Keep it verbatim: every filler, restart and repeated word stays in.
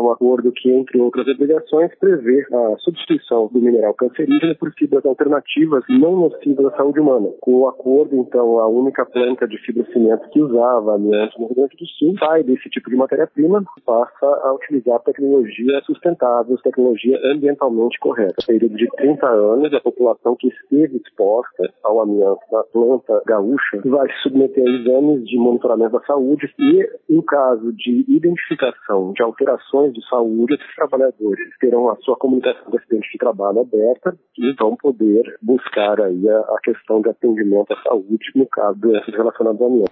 um acordo que, entre outras obrigações, prevê a substituição do mineral cancerígeno por fibras alternativas não nocivas à saúde humana. Com o acordo, então, a única planta de fibrocimento que usava amianto no Rio Grande do Sul sai desse tipo de matéria-prima e passa a utilizar tecnologia sustentável, tecnologia ambientalmente correta. No período de trinta anos, a população que esteve exposta ao amianto na planta gaúcha vai se submeter a exames de monitoramento da saúde e, em caso de identificação de alterações de saúde, os trabalhadores terão a sua comunicação de acidente de trabalho aberta e vão poder buscar aí a, a questão de atendimento à saúde no caso de doenças relacionadas ao amianto.